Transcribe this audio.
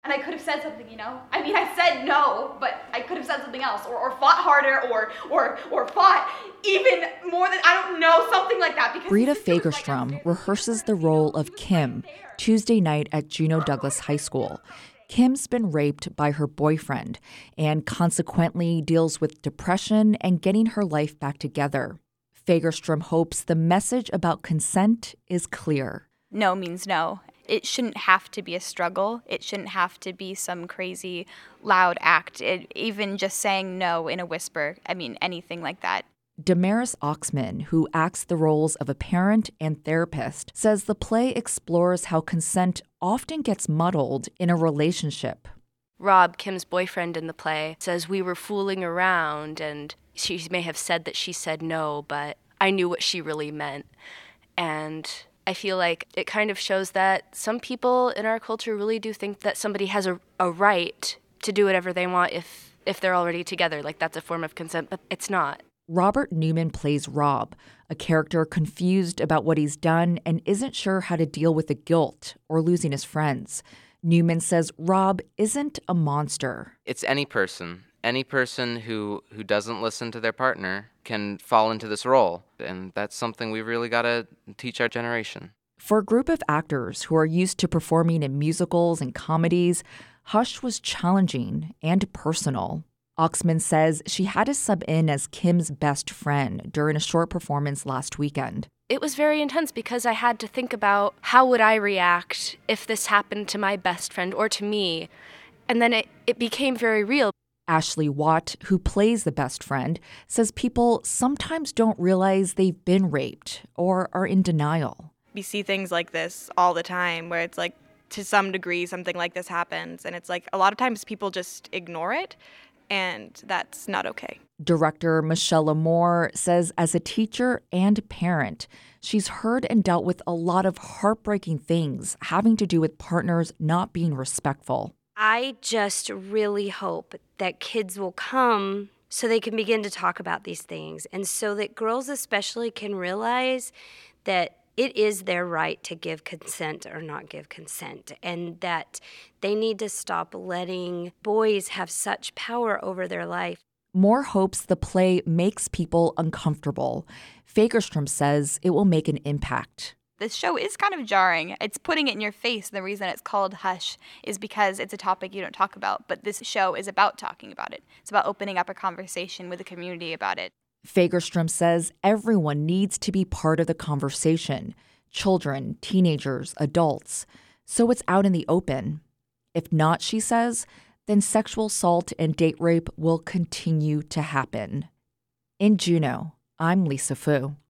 And I could have said something, I mean, I said no, but I could have said something else, or fought harder, or fought even more than, I don't know, something like that. Because Brita Fagerstrom rehearses the role of Kim Tuesday night at Juneau Douglas High School. Kim's been raped by her boyfriend and consequently deals with depression and getting her life back together. Fagerstrom hopes the message about consent is clear. No means no. It shouldn't have to be a struggle. It shouldn't have to be some crazy loud act. Even just saying no in a whisper. I mean, anything like that. Damaris Oxman, who acts the roles of a parent and therapist, says the play explores how consent often gets muddled in a relationship. Rob, Kim's boyfriend in the play, says we were fooling around, and she may have said that she said no, but I knew what she really meant. And I feel like it kind of shows that some people in our culture really do think that somebody has a right to do whatever they want if they're already together. Like, that's a form of consent, but it's not. Robert Newman plays Rob, a character confused about what he's done and isn't sure how to deal with the guilt or losing his friends. Newman says Rob isn't a monster. It's any person. Any person who doesn't listen to their partner can fall into this role. And that's something we've really got to teach our generation. For a group of actors who are used to performing in musicals and comedies, Hush was challenging and personal. Oxman says she had to sub in as Kim's best friend during a short performance last weekend. It was very intense because I had to think about how would I react if this happened to my best friend or to me. And then it became very real. Ashley Watt, who plays the best friend, says people sometimes don't realize they've been raped or are in denial. We see things like this all the time where it's like, to some degree, something like this happens. And it's like a lot of times people just ignore it. And that's not okay. Director Michelle Moore says as a teacher and parent, she's heard and dealt with a lot of heartbreaking things having to do with partners not being respectful. I just really hope that kids will come so they can begin to talk about these things, and so that girls especially can realize that it is their right to give consent or not give consent, and that they need to stop letting boys have such power over their life. Moore hopes the play makes people uncomfortable. Fagerstrom says it will make an impact. This show is kind of jarring. It's putting it in your face. The reason it's called Hush is because it's a topic you don't talk about, but this show is about talking about it. It's about opening up a conversation with the community about it. Fagerstrom says everyone needs to be part of the conversation. Children, teenagers, adults. So it's out in the open. If not, she says, then sexual assault and date rape will continue to happen. In Juneau, I'm Lisa Fu.